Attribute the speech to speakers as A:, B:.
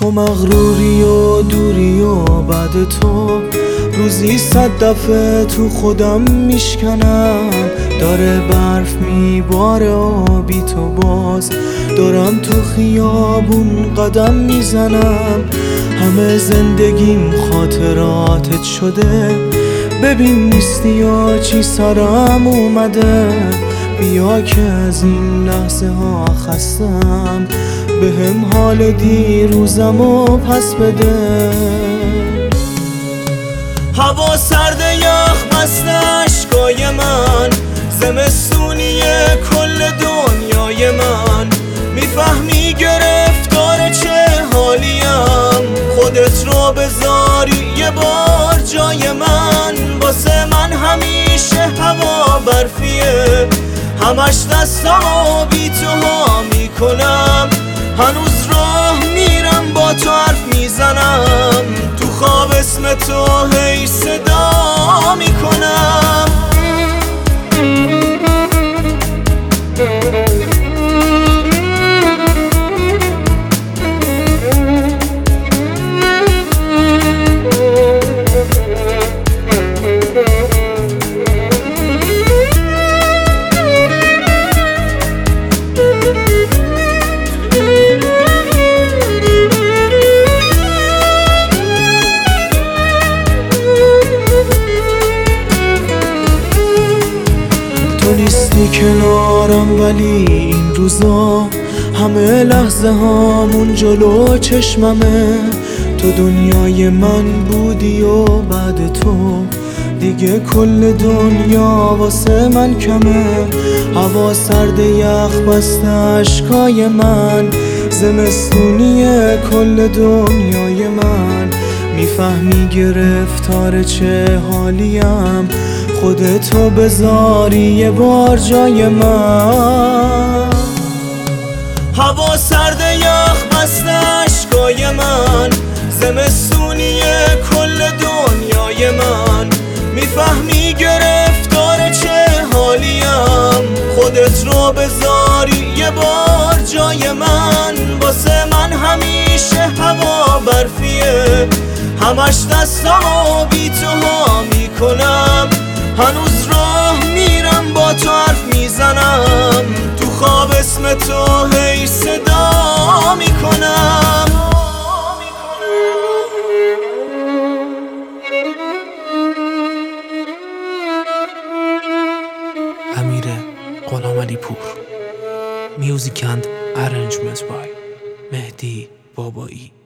A: تو مغروری و دوری و بعد تو روزی 100 دفعه تو خودم میشکنم. داره برف میباره و بی تو باز دارم تو خیابون قدم میزنم. همه زندگیم خاطراتت شده، ببین نیستی یا چی سرم اومده. بیا که از این لحظه ها خستم، بهم حال دیروزمو پس بده. هوا سرد یخ بسته اشکای من، زمستونیه کل دنیای من. میفهمی گرفتار چه حالیم، خودت رو بذاری یه بار جای من. واسه من همیشه هوا برفیه، همش دستمو بی تو ها میکنم. هنوز راه میرم با تو حرف میزنم، تو خواب اسم تو هی صدا میکنم. تو نیستی کنارم ولی این روزا همه لحظه هامون جلو چشممه. تو دنیای من بودی و بعد تو دیگه کل دنیا واسه من کمه. هوا سرد یخ بسته اشکای من، زمستونیه کل دنیای من. میفهمی گرفتار چه حالیم، خودتو بذاری یه بار جای من. هوا سرد یخ بسته اشکای من، زمستونیه کل دنیای من. میفهمی گرفتار چه حالیم، خودت رو بذاری یه بار جای من. واسه من همیشه هوا برفیه، همش دستمو بی تو ها میکنم. هنوز راه میرم با تو حرف میزنم، تو خواب اسم تو هی صدا میکنم.
B: امیر غلامعلیپور. Music and arrangements by مهدی بابایی.